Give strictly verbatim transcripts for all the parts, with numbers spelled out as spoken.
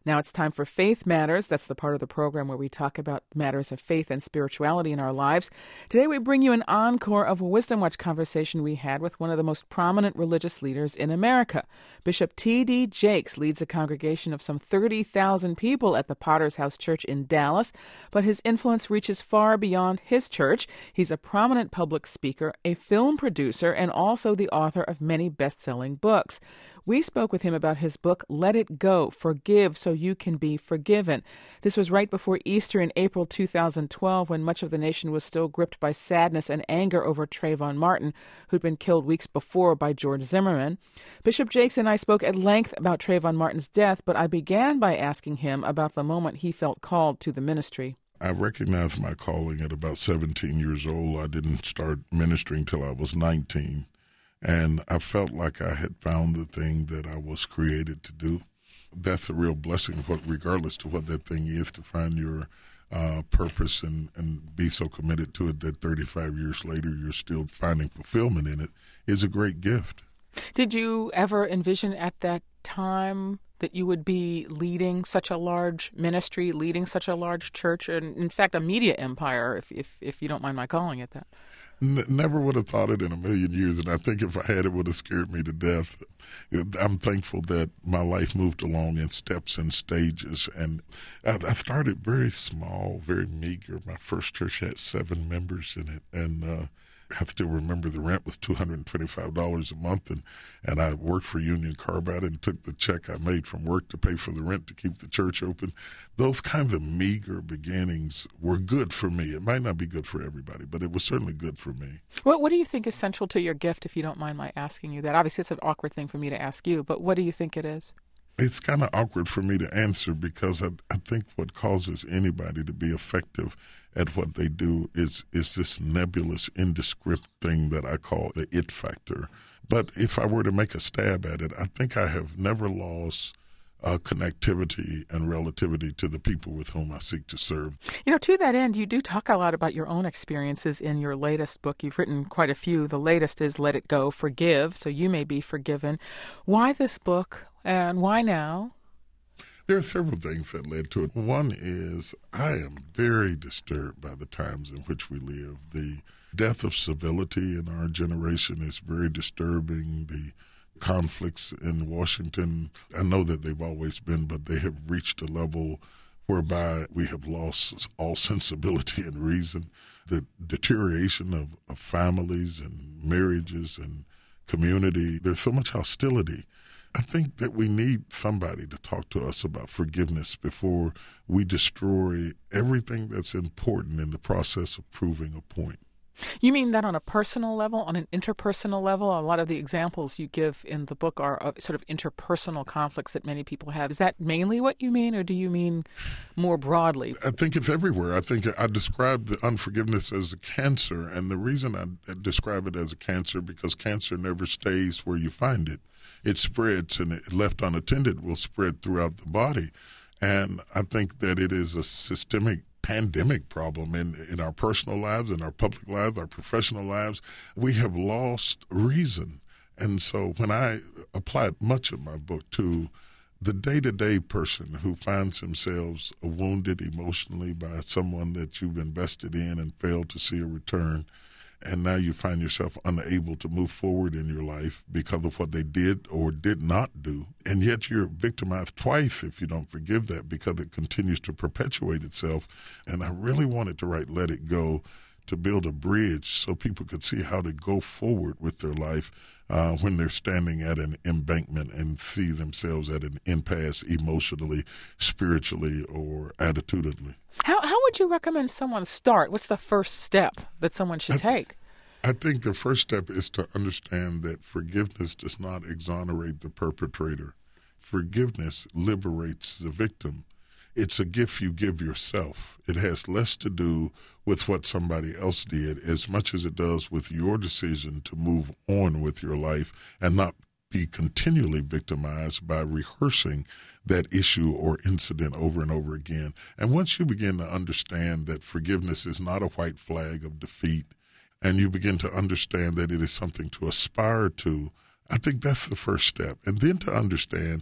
Now it's time for Faith Matters. That's the part of the program where we talk about matters of faith and spirituality in our lives. Today we bring you an encore of a Wisdom Watch conversation we had with one of the most prominent religious leaders in America. Bishop T D Jakes leads a congregation of some thirty thousand people at the Potter's House Church in Dallas, but his influence reaches far beyond his church. He's a prominent public speaker, a film producer, and also the author of many best-selling books. We spoke with him about his book, Let It Go, Forgive So You Can Be Forgiven. This was right before Easter in April two thousand twelve, when much of the nation was still gripped by sadness and anger over Trayvon Martin, who'd been killed weeks before by George Zimmerman. Bishop Jakes and I spoke at length about Trayvon Martin's death, but I began by asking him about the moment he felt called to the ministry. I recognized my calling at about seventeen years old. I didn't start ministering till I was nineteen. And I felt like I had found the thing that I was created to do. That's a real blessing, regardless to what that thing is, to find your uh, purpose and, and be so committed to it that thirty-five years later you're still finding fulfillment in it is a great gift. Did you ever envision at that time that you would be leading such a large ministry, leading such a large church, and in fact a media empire, if if, if you don't mind my calling it that? N- never would have thought it in a million years, and I think if I had, it would have scared me to death. I'm thankful that my life moved along in steps and stages, and I, I started very small, very meager. My first church had seven members in it, and uh, I still remember the rent was two hundred twenty-five dollars a month, and, and I worked for Union Carbide and took the check I made from work to pay for the rent to keep the church open. Those kinds of meager beginnings were good for me. It might not be good for everybody, but it was certainly good for me. What, what do you think is central to your gift, if you don't mind my asking you that? Obviously, it's an awkward thing for me to ask you, but what do you think it is? It's kind of awkward for me to answer because I, I think what causes anybody to be effective at what they do is is this nebulous, indescript thing that I call the it factor. But if I were to make a stab at it, I think I have never lost uh, connectivity and relativity to the people with whom I seek to serve. You know, to that end, you do talk a lot about your own experiences in your latest book. You've written quite a few. The latest is Let It Go, Forgive, So You May Be Forgiven. Why this book, and why now? There are several things that led to it. One is I am very disturbed by the times in which we live. The death of civility in our generation is very disturbing. The conflicts in Washington, I know that they've always been, but they have reached a level whereby we have lost all sensibility and reason. The deterioration of, of families and marriages and community, there's so much hostility. I think that we need somebody to talk to us about forgiveness before we destroy everything that's important in the process of proving a point. You mean that on a personal level, on an interpersonal level? A lot of the examples you give in the book are sort of interpersonal conflicts that many people have. Is that mainly what you mean, or do you mean more broadly? I think it's everywhere. I think I describe the unforgiveness as a cancer, and the reason I describe it as a cancer because cancer never stays where you find it. It spreads, and it, left unattended, will spread throughout the body. And I think that it is a systemic pandemic problem in, in our personal lives, in our public lives, our professional lives. We have lost reason. And so when I applied much of my book to the day-to-day person who finds themselves wounded emotionally by someone that you've invested in and failed to see a return, and now you find yourself unable to move forward in your life because of what they did or did not do. And yet you're victimized twice if you don't forgive that because it continues to perpetuate itself. And I really wanted to write Let It Go to build a bridge so people could see how to go forward with their life uh, when they're standing at an embankment and see themselves at an impasse emotionally, spiritually, or attitudinally. How how would you recommend someone start? What's the first step that someone should I, take? I think the first step is to understand that forgiveness does not exonerate the perpetrator. Forgiveness liberates the victim. It's a gift you give yourself. It has less to do with what somebody else did as much as it does with your decision to move on with your life and not be continually victimized by rehearsing that issue or incident over and over again. And once you begin to understand that forgiveness is not a white flag of defeat, and you begin to understand that it is something to aspire to, I think that's the first step. And then to understand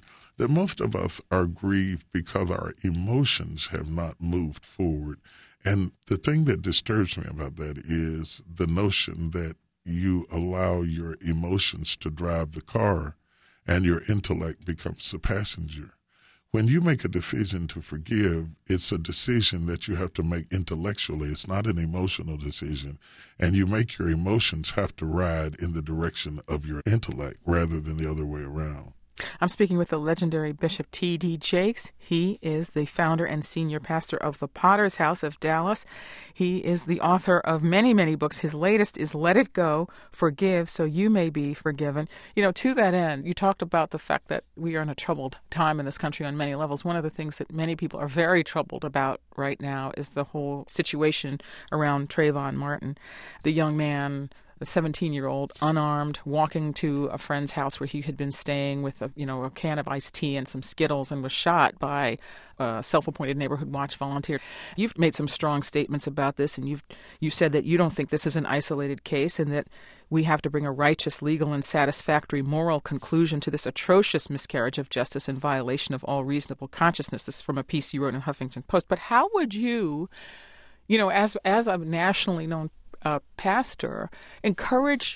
that most of us are grieved because our emotions have not moved forward. And the thing that disturbs me about that is the notion that you allow your emotions to drive the car and your intellect becomes the passenger. When you make a decision to forgive, it's a decision that you have to make intellectually. It's not an emotional decision. And you make your emotions have to ride in the direction of your intellect rather than the other way around. I'm speaking with the legendary Bishop T D Jakes. He is the founder and senior pastor of the Potter's House of Dallas. He is the author of many, many books. His latest is Let It Go, Forgive So You May Be Forgiven. You know, to that end, you talked about the fact that we are in a troubled time in this country on many levels. One of the things that many people are very troubled about right now is the whole situation around Trayvon Martin, the young man, the seventeen-year-old, unarmed, walking to a friend's house where he had been staying with a, you know, a can of iced tea and some Skittles, and was shot by a self-appointed neighborhood watch volunteer. You've made some strong statements about this, and you've you said that you don't think this is an isolated case, and that we have to bring a righteous, legal, and satisfactory moral conclusion to this atrocious miscarriage of justice in violation of all reasonable consciousness. This is from a piece you wrote in Huffington Post. But how would you, you know, as as a nationally known Uh, pastor, encourage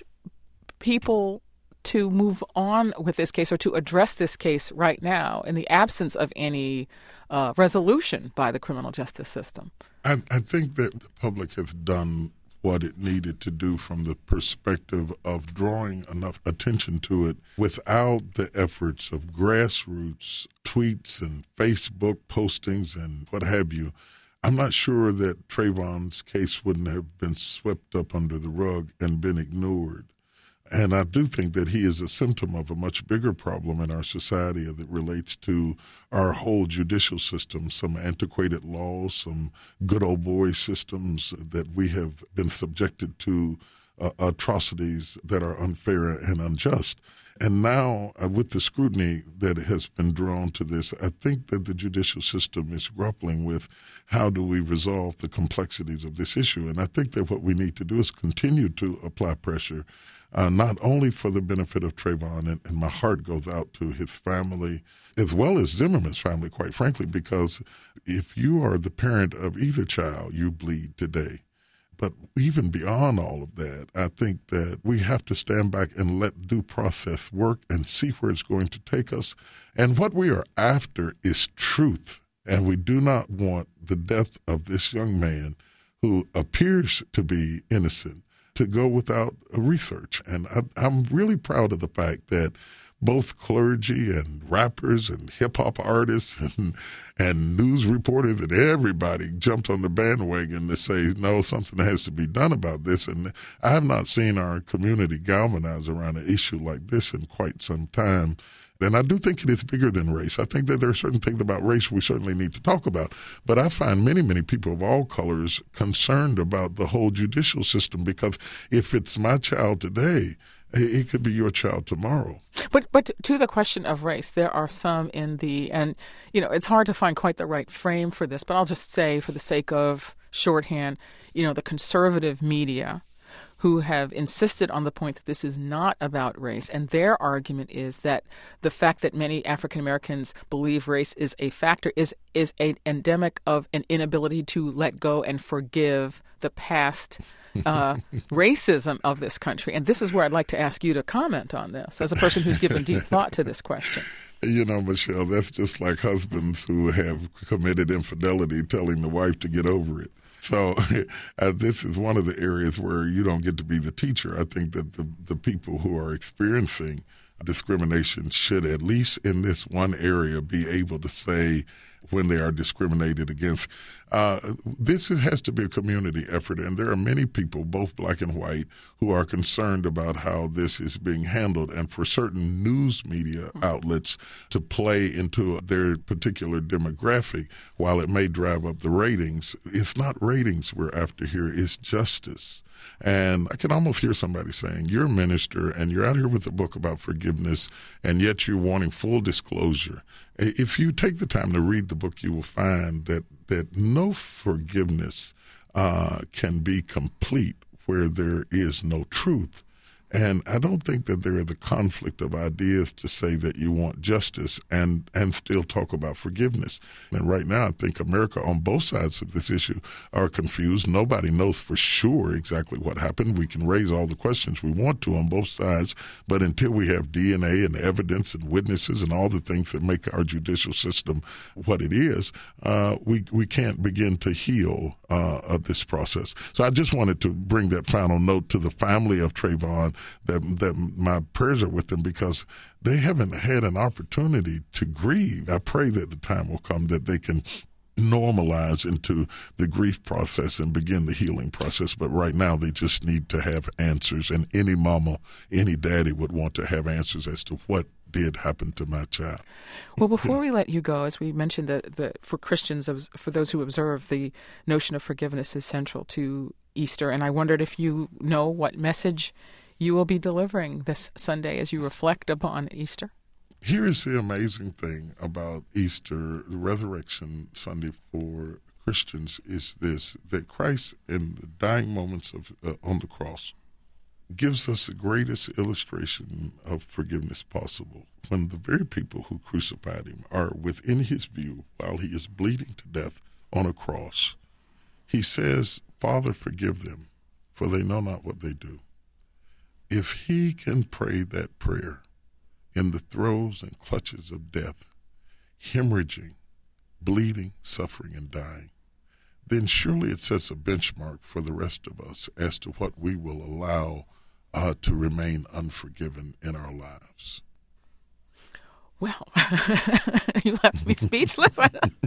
people to move on with this case or to address this case right now in the absence of any uh, resolution by the criminal justice system? I, I think that the public has done what it needed to do from the perspective of drawing enough attention to it without the efforts of grassroots tweets and Facebook postings and what have you. I'm not sure that Trayvon's case wouldn't have been swept up under the rug and been ignored. And I do think that he is a symptom of a much bigger problem in our society that relates to our whole judicial system, some antiquated laws, some good old boy systems that we have been subjected to uh, atrocities that are unfair and unjust. And now, uh, with the scrutiny that has been drawn to this, I think that the judicial system is grappling with how do we resolve the complexities of this issue. And I think that what we need to do is continue to apply pressure, uh, not only for the benefit of Trayvon, and, and my heart goes out to his family, as well as Zimmerman's family, quite frankly, because if you are the parent of either child, you bleed today. But even beyond all of that, I think that we have to stand back and let due process work and see where it's going to take us. And what we are after is truth. And we do not want the death of this young man who appears to be innocent to go without research. And I, I'm really proud of the fact that both clergy and rappers and hip-hop artists and, and news reporters and everybody jumped on the bandwagon to say, no, something has to be done about this. And I have not seen our community galvanize around an issue like this in quite some time. And I do think it is bigger than race. I think that there are certain things about race we certainly need to talk about. But I find many, many people of all colors concerned about the whole judicial system, because if it's my child today, it could be your child tomorrow. But but to the question of race, there are some in the, and, you know, it's hard to find quite the right frame for this, but I'll just say, for the sake of shorthand, you know, the conservative media who have insisted on the point that this is not about race. And their argument is that the fact that many African Americans believe race is a factor is is an endemic of an inability to let go and forgive the past uh, racism of this country. And this is where I'd like to ask you to comment on this, as a person who's given deep thought to this question. You know, Michelle, that's just like husbands who have committed infidelity telling the wife to get over it. So uh, this is one of the areas where you don't get to be the teacher. I think that the, the people who are experiencing discrimination should, at least in this one area, be able to say when they are discriminated against. Uh, this has to be a community effort, and there are many people, both black and white, who are concerned about how this is being handled, and for certain news media outlets to play into their particular demographic, while it may drive up the ratings, it's not ratings we're after here, it's justice. And I can almost hear somebody saying, you're a minister and you're out here with a book about forgiveness, and yet you're wanting full disclosure. If you take the time to read the book, you will find that, that no forgiveness uh, can be complete where there is no truth. And I don't think that there are the conflict of ideas to say that you want justice and, and still talk about forgiveness. And right now, I think America on both sides of this issue are confused. Nobody knows for sure exactly what happened. We can raise all the questions we want to on both sides, but until we have D N A and evidence and witnesses and all the things that make our judicial system what it is, uh, we, we can't begin to heal uh, of this process. So I just wanted to bring that final note to the family of Trayvon, that that my prayers are with them, because they haven't had an opportunity to grieve. I pray that the time will come that they can normalize into the grief process and begin the healing process. But right now, they just need to have answers. And any mama, any daddy would want to have answers as to what did happen to my child. Well, before we let you go, as we mentioned, that the, for Christians, for those who observe, the notion of forgiveness is central to Easter. And I wondered if you know what message you will be delivering this Sunday as you reflect upon Easter. Here is the amazing thing about Easter, the Resurrection Sunday for Christians, is this, that Christ in the dying moments of uh, on the cross gives us the greatest illustration of forgiveness possible, when the very people who crucified him are within his view while he is bleeding to death on a cross. He says, "Father, forgive them, for they know not what they do." If he can pray that prayer in the throes and clutches of death, hemorrhaging, bleeding, suffering, and dying, then surely it sets a benchmark for the rest of us as to what we will allow uh, to remain unforgiven in our lives. Well, you left me speechless.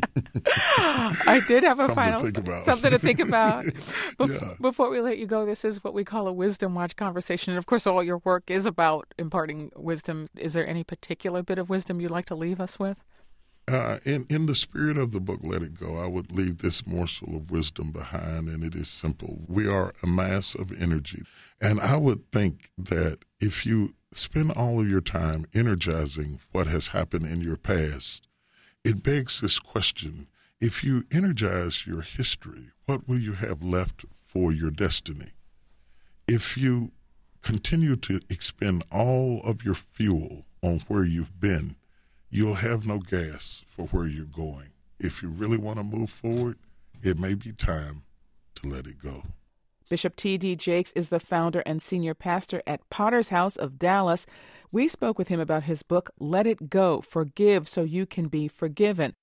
I did have a something final to think about. something to think about. Bef- Yeah. Before we let you go, this is what we call a Wisdom Watch conversation. And of course, all your work is about imparting wisdom. Is there any particular bit of wisdom you'd like to leave us with? Uh, in, in the spirit of the book, Let It Go, I would leave this morsel of wisdom behind, and it is simple. We are a mass of energy. And I would think that if you spend all of your time energizing what has happened in your past, it begs this question: if you energize your history, what will you have left for your destiny? If you continue to expend all of your fuel on where you've been, you'll have no gas for where you're going. If you really want to move forward, it may be time to let it go. Bishop T D Jakes is the founder and senior pastor at Potter's House of Dallas. We spoke with him about his book, Let It Go, Forgive So You Can Be Forgiven.